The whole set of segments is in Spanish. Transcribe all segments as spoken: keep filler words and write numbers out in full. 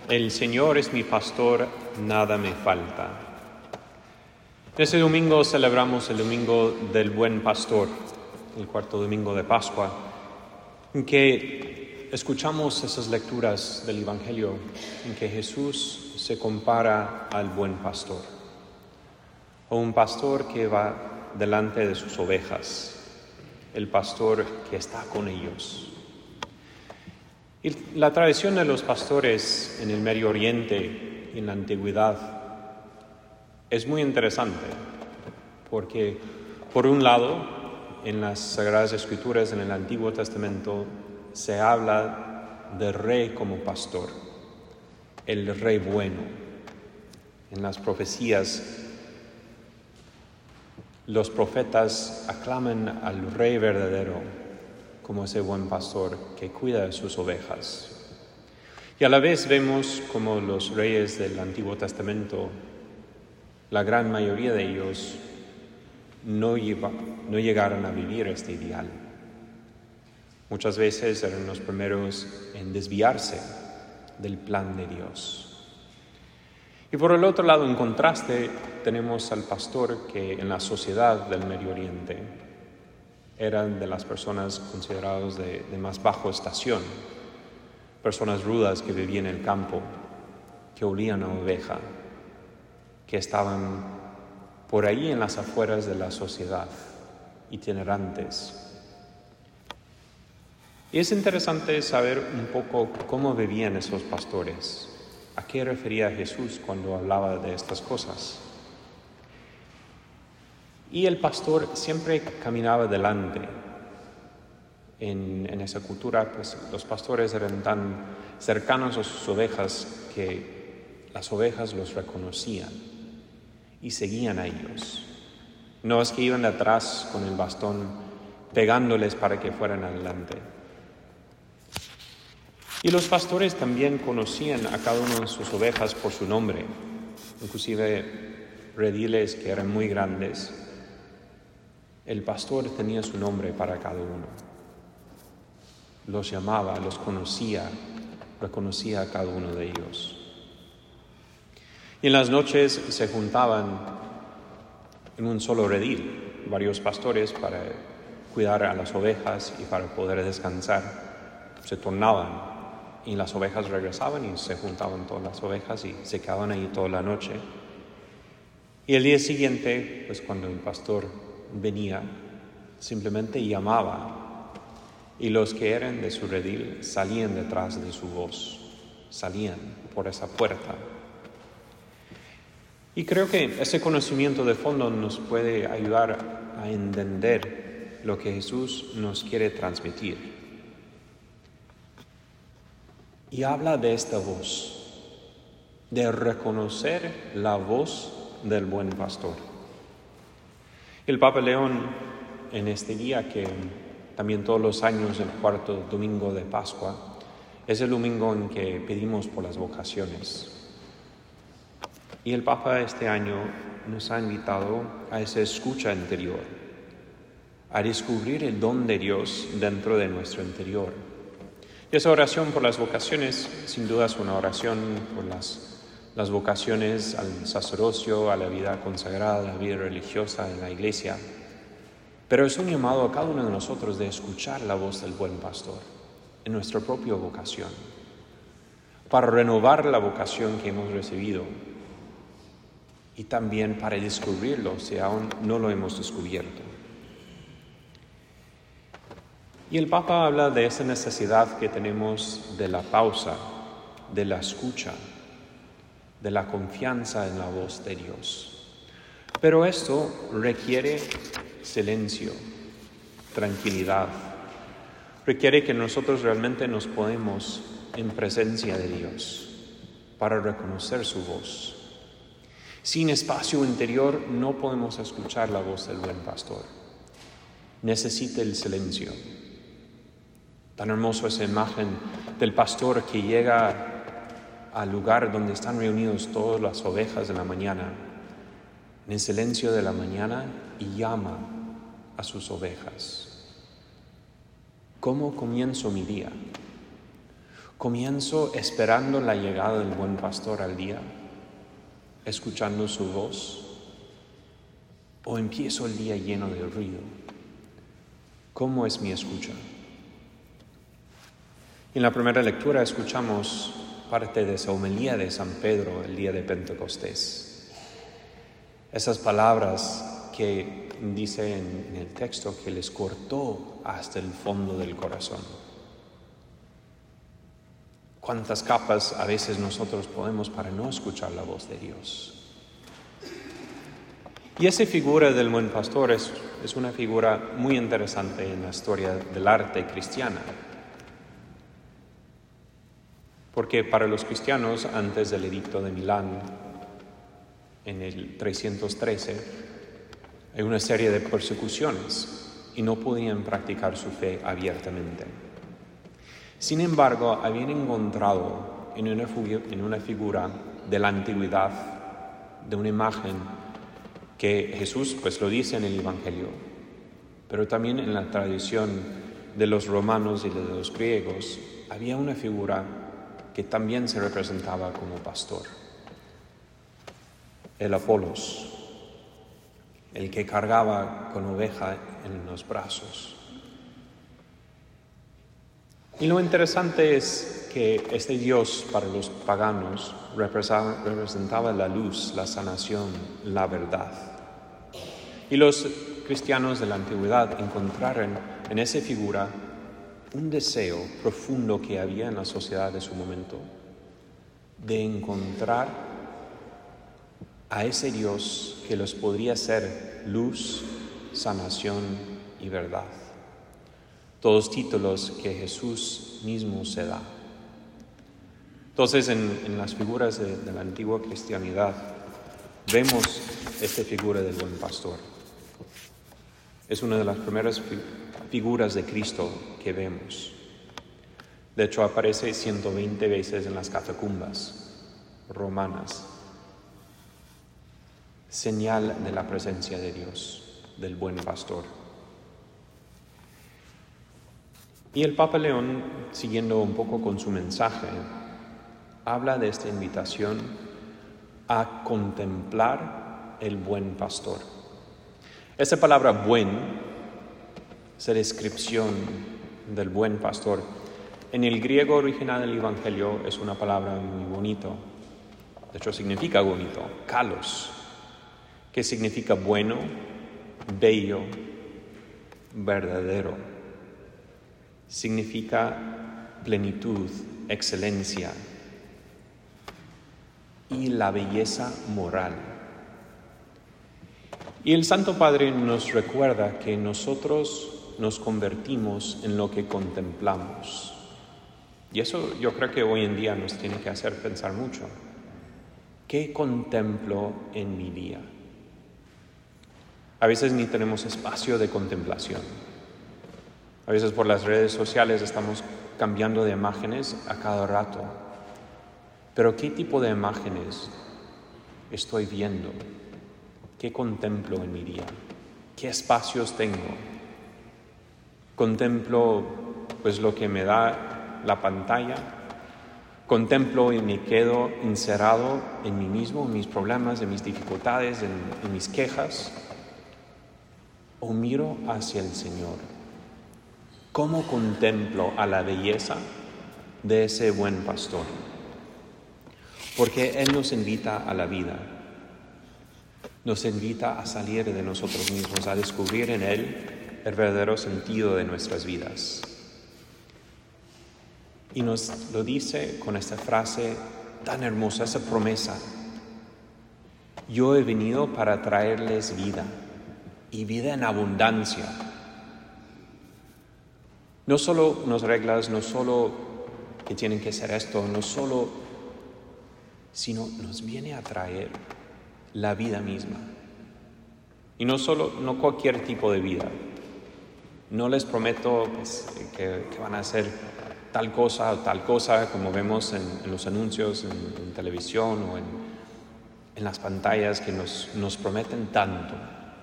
El Señor es mi pastor, nada me falta. Este domingo celebramos el Domingo del Buen Pastor, el cuarto domingo de Pascua, en que escuchamos esas lecturas del Evangelio en que Jesús se compara al buen pastor, o un pastor que va delante de sus ovejas, el pastor que está con ellos. Y la tradición de los pastores en el Medio Oriente y en la antigüedad es muy interesante, porque por un lado, en las Sagradas Escrituras, en el Antiguo Testamento, se habla del rey como pastor, el rey bueno. En las profecías, los profetas aclaman al rey verdadero como ese buen pastor que cuida de sus ovejas. Y a la vez vemos como los reyes del Antiguo Testamento, la gran mayoría de ellos no, lleva, no llegaron a vivir este ideal. Muchas veces eran los primeros en desviarse del plan de Dios. Y por el otro lado, en contraste, tenemos al pastor que en la sociedad del Medio Oriente eran de las personas consideradas de, de más bajo estación, personas rudas que vivían en el campo, que olían a oveja, que estaban por ahí en las afueras de la sociedad, itinerantes. Y es interesante saber un poco cómo vivían esos pastores, a qué refería Jesús cuando hablaba de estas cosas. Y el pastor siempre caminaba delante. En, en esa cultura, pues los pastores eran tan cercanos a sus ovejas que las ovejas los reconocían y seguían a ellos. No es que iban detrás con el bastón pegándoles para que fueran adelante. Y los pastores también conocían a cada una de sus ovejas por su nombre, inclusive rediles que eran muy grandes. El pastor tenía su nombre para cada uno. Los llamaba, los conocía, reconocía a cada uno de ellos. Y en las noches se juntaban en un solo redil, varios pastores para cuidar a las ovejas y para poder descansar. Se tornaban y las ovejas regresaban y se juntaban todas las ovejas y se quedaban ahí toda la noche. Y el día siguiente, pues cuando el pastor venía, simplemente llamaba y los que eran de su redil salían detrás de su voz, salían por esa puerta. Y creo que ese conocimiento de fondo nos puede ayudar a entender lo que Jesús nos quiere transmitir. Y habla de esta voz, de reconocer la voz del buen pastor. El Papa León, en este día que también todos los años, el cuarto domingo de Pascua, es el domingo en que pedimos por las vocaciones. Y el Papa este año nos ha invitado a esa escucha interior, a descubrir el don de Dios dentro de nuestro interior. Y esa oración por las vocaciones, sin duda, es una oración por las las vocaciones al sacerdocio, a la vida consagrada, a la vida religiosa en la iglesia. Pero es un llamado a cada uno de nosotros de escuchar la voz del buen pastor en nuestra propia vocación, para renovar la vocación que hemos recibido y también para descubrirlo si aún no lo hemos descubierto. Y el Papa habla de esa necesidad que tenemos de la pausa, de la escucha, de la confianza en la voz de Dios. Pero esto requiere silencio, tranquilidad. Requiere que nosotros realmente nos ponemos en presencia de Dios para reconocer su voz. Sin espacio interior no podemos escuchar la voz del buen pastor. Necesita el silencio. Tan hermosa esa imagen del pastor que llega al lugar donde están reunidos todas las ovejas en la mañana, en el silencio de la mañana, y llama a sus ovejas. ¿Cómo comienzo mi día? ¿Comienzo esperando la llegada del buen pastor al día, escuchando su voz? ¿O empiezo el día lleno de ruido? ¿Cómo es mi escucha? En la primera lectura escuchamos parte de esa homilía de San Pedro el día de Pentecostés. Esas palabras que dice en, en el texto que les cortó hasta el fondo del corazón. ¿Cuántas capas a veces nosotros podemos para no escuchar la voz de Dios? Y esa figura del buen pastor es, es una figura muy interesante en la historia del arte cristiana. Porque para los cristianos, antes del edicto de Milán, en el trescientos trece, hay una serie de persecuciones y no podían practicar su fe abiertamente. Sin embargo, habían encontrado en una, en una figura de la antigüedad, de una imagen que Jesús pues lo dice en el Evangelio, pero también en la tradición de los romanos y de los griegos, había una figura que también se representaba como pastor. El Apolos, el que cargaba con oveja en los brazos. Y lo interesante es que este Dios para los paganos representaba la luz, la sanación, la verdad. Y los cristianos de la antigüedad encontraron en esa figura un deseo profundo que había en la sociedad de su momento de encontrar a ese Dios que los podría ser luz, sanación y verdad. Todos títulos que Jesús mismo se da. Entonces, en, en las figuras de, de la antigua cristianidad, vemos esta figura del buen pastor. Es una de las primeras fi- figuras de Cristo que vemos. De hecho, aparece ciento veinte veces en las catacumbas romanas. Señal de la presencia de Dios, del buen pastor. Y el Papa León, siguiendo un poco con su mensaje, habla de esta invitación a contemplar el buen pastor. Esa palabra buen, esa descripción del buen pastor, en el griego original del Evangelio es una palabra muy bonito. De hecho, significa bonito, kalos, que significa bueno, bello, verdadero. Significa plenitud, excelencia y la belleza moral. Y el Santo Padre nos recuerda que nosotros nos convertimos en lo que contemplamos. Y eso yo creo que hoy en día nos tiene que hacer pensar mucho. ¿Qué contemplo en mi día? A veces ni tenemos espacio de contemplación. A veces por las redes sociales estamos cambiando de imágenes a cada rato. Pero ¿qué tipo de imágenes estoy viendo? ¿Qué contemplo en mi día? ¿Qué espacios tengo? ¿Contemplo pues lo que me da la pantalla? ¿Contemplo y me quedo encerrado en mí mismo, en mis problemas, en mis dificultades, en, en mis quejas? ¿O miro hacia el Señor? ¿Cómo contemplo a la belleza de ese buen pastor? Porque Él nos invita a la vida, nos invita a salir de nosotros mismos, a descubrir en Él el verdadero sentido de nuestras vidas. Y nos lo dice con esta frase tan hermosa, esa promesa. Yo he venido para traerles vida, y vida en abundancia. No solo unas reglas, no solo que tienen que ser esto, no solo, sino nos viene a traer la vida misma. Y no solo, no cualquier tipo de vida. No les prometo pues, que, que van a hacer tal cosa o tal cosa como vemos en, en los anuncios, en, en televisión o en, en las pantallas que nos, nos prometen tanto.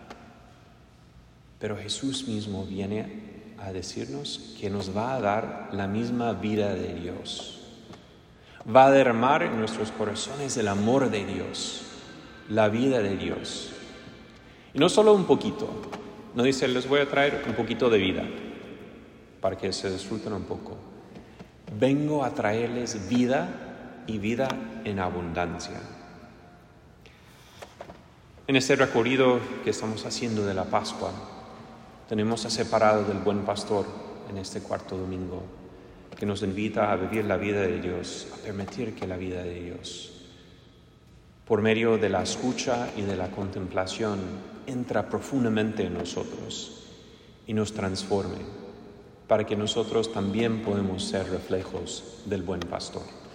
Pero Jesús mismo viene a decirnos que nos va a dar la misma vida de Dios. va a derramar en nuestros corazones el amor de Dios, la vida de Dios. Y no solo un poquito, no dice les voy a traer un poquito de vida para que se disfruten un poco. Vengo a traerles vida y vida en abundancia. En este recorrido que estamos haciendo de la Pascua, tenemos a separado del buen pastor en este cuarto domingo, que nos invita a vivir la vida de Dios, a permitir que la vida de Dios, por medio de la escucha y de la contemplación, entra profundamente en nosotros y nos transforme, para que nosotros también podamos ser reflejos del buen pastor.